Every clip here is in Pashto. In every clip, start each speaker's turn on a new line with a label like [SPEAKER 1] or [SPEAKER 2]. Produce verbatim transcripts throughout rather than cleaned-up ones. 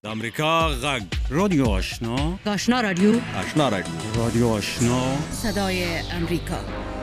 [SPEAKER 1] امریکا غږ
[SPEAKER 2] رادیو آشنا
[SPEAKER 3] آشنا رادیو
[SPEAKER 1] آشنا رادیو
[SPEAKER 2] رادیو آشنا
[SPEAKER 3] صدای امریکا.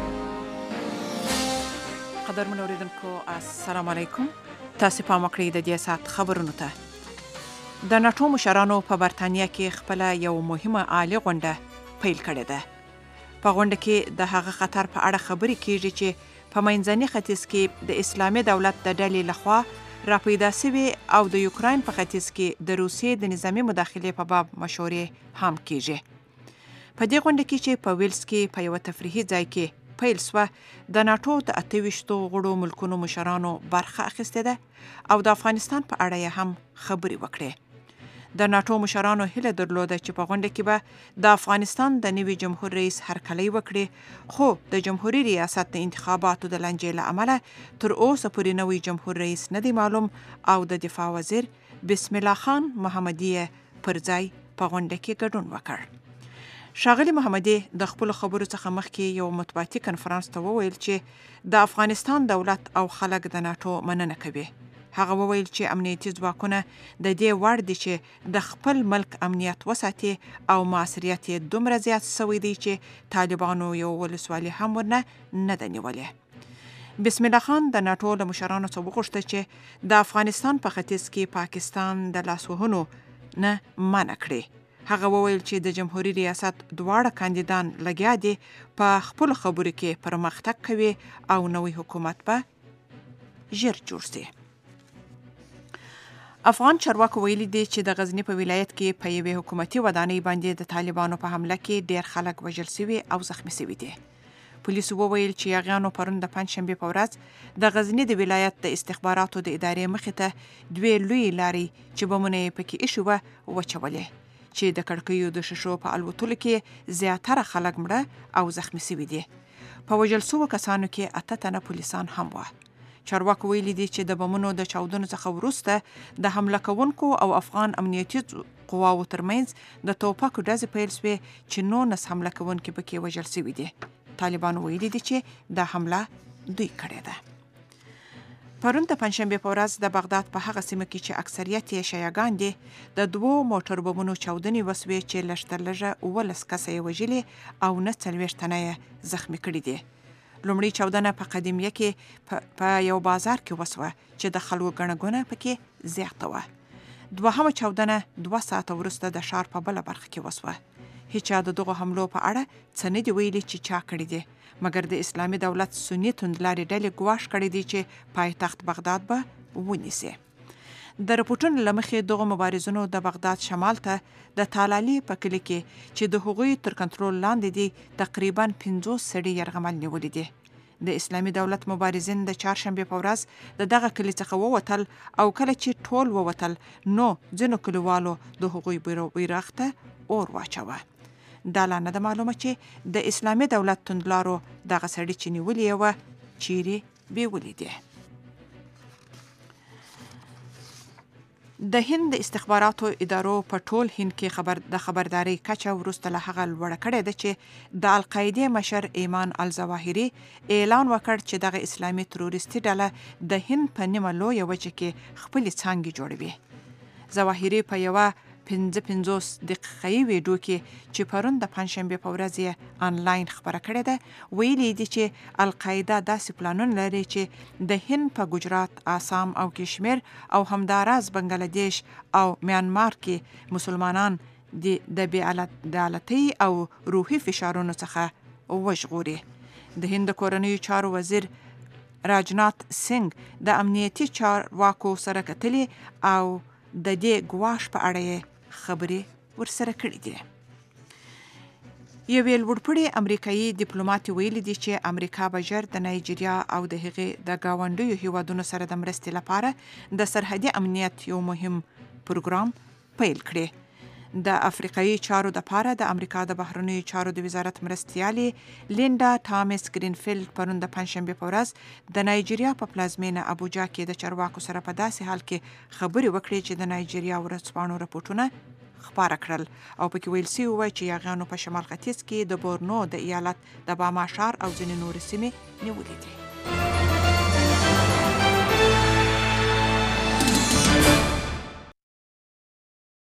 [SPEAKER 4] قدرمن اوریدونکو السلام علیکم. تاسو په مکړی د دې سات خبرونو ته. د ناتو مشرانو په برتانیا کې خپل یو مهمه عالی غونډه پیل کړې ده. په غونډه کې د هغه خطر په اړه خبرې کیږي چې په منځني ختیځ کې د اسلامي دولت د ډلې لخوا راپیدا شوی او د یوکراین په ختیځ کې د روسیې د نظامی مداخلې په باب مشورې هم کیږي. په دې غونډه کې چې په ویلز کې په یو تفریحي ځای کې پیل شوه، د ناتو د اته ویشتو غړو ملکونو مشرانو برخه اخیستې ده او د افغانستان په اړه یې هم خبرې وکړې. د ناتو مشرانو هیله درلوده چې په غونډه کې به د افغانستان د نوي جمهور رئیس هرکلی وکړي، خو د جمهوریت ریاست د انتخاباتو د لانجې له امله تر اوسه پورې نوی جمهور رئیس نه دی معلوم او د دفاع وزیر بسم الله خان محمدي پر ځای په غونډه کې ګډون وکړ. ښاغلي محمدي د خپل خبرو څخه مخکې یو مطبوعاتي کنفرانس ته وویل چې د افغانستان دولت او خلک د ناتو مننه کوي. هغه وویل چې امنیتي ځواکونه د دې وړ دي چې د خپل ملک امنیت وساتي او معاصریت یې دومره زیات شوی دی چې طالبانو یو ولسوالي هم ورنه نه ده نیولې. بسم الله خان د ناتو له مشرانو څخه وغوښتل چې د افغانستان په ختیځ کې پاکستان د لاسوهنو نه منع کړي. هغه وویل چې د جمهوریت ریاست دواړه کاندیدان لګیا دي په خپل خبرو کې پرمختګ کوي او نوی حکومت به ژر جوړ شي. افغان چارواکو ویلي دي چې د غزنی په ولایت کې په یوې حکومتي ودانۍ باندې د طالبانو په حمله کې ډېر خلک وژل شوي او زخمي شوي دي. پولیسو وویل چې یاغیانو پرون د پنجشنبې په ورځ د غزنی د ولایت د استخباراتو د ادارې مخې ته دوې لویې لارې چې بمونه یې پکې ایښي وه وچولې، چې د کړکیو د شیشو په الوتلو کې زیاتره خلک مړه او زخمي شوي دي. په وژل شوو کسانو کې اته تنه پولیسان هم وه. چارواکو ویلي دي چې د بمونو د چاودنو څخه وروسته د حمله کوونکو او افغان امنیتي قواو ترمنځ د توپکو ډزې پیل شوې چې نولس حمله کوونکي پکې وژل شوي دي. طالبانو ویلي دي چې دا حمله دوی کړې ده. پرون د پنجشنبې په ورځ د بغداد په هغه سیمه کې چې اکثریت یې شیعاګان دي د دوو موټر بمونو چاودنې وسوې چې لږ تر لږه اوولس کسه یې وژلي او نه څلوېښت تنه یې زخمي کړي دي. لومړی چاودنه په قدیمیه کې په یو بازار کې وسوه چې د خلکو ګڼه ګوڼه پکې زیاته وه. دوهمه چاودنه دوه ساعته وروسته د ښار په بله برخه کې وسوه. هیچا د دغو حملو په اړه څه نه دي ویلي چې چا کړي دي، مګر د اسلامي دولت سني توندلارې ډلې ګواښ کړی دی چې پایتخت بغداد به ونیسي. د رپورټونو له مخې دغو مبارزینو د بغداد شمال ته د تالالي په کلي کې چې د هغوی تر کنټرول لاندې دي تقریبا پنځوس سړي یرغمل نیولي دي. د اسلامي دولت مبارزین د چهارشنبې په ورځ د دغه کلي څخه ووتل او کله چې ټول ووتل نو ځینو کلیوالو د هغوی بیرغ ته اور واچوه. دا لا نه ده معلومه چې د اسلامي دولت توندلارو دغه سړي چې نیولي یې وه چیرې بیولي دي. د هند د استخباراتو ادارو په ټول هند کې خبر د خبرداري کچه وروسته له هغه لوړه کړې ده چې د القاعده مشر ایمان الظواهري اعلان وکړ چې دغه اسلامي تروریستي ډله د هند په نیمه لویه وچه کې خپلې څانګې جوړوي. ظواهري په یوه پنځه پنځوس دقیقې ویډیو کې چې پرون د پنجشنبې په ورځ یې آنلاین خبره کړې ده ویلي دي چې القاعده داسې پلانونه لري چې د هند په ګجرات، آسام او کشمیر او همداراز بنګلادیش او میانمار کې مسلمانان د بې عدالتۍ او روحي فشارونو څخه وژغوري. د هند کورنیو چارو وزیر راجنات سنگ د امنیتي چارواکو سره کتلي او د دې ګواښ په اړه خبرې ورسره کړې دي. یوې لوړپوړي امریکایي ډیپلوماټ ویلي دي چې امریکا به ژر د نایجیریا او د هغې د ګاونډیو هیوادونو سره د مرستې لپاره د سرحدي امنیت یو مهم پروګرام پیل کړي. د افریقایي چارو دپاره د امریکا د بهرنیو چارو د وزارت مرستیالې لینډا ټامس ګرینفیلډ پرون د پنجشنبې په ورځ د نایجیریا په پلازمینه ابوجا کې د چارواکو سره په داسې حال کې خبرې وکړې چې د نایجیریا ورځپاڼو رپورټونه خپاره کړل او پکې ویل شوي وه چې یاغیانو په شمال ختیځ کې د بورنو د ایالت د باما ښار او ځینې نورې سیمې نیولې دي.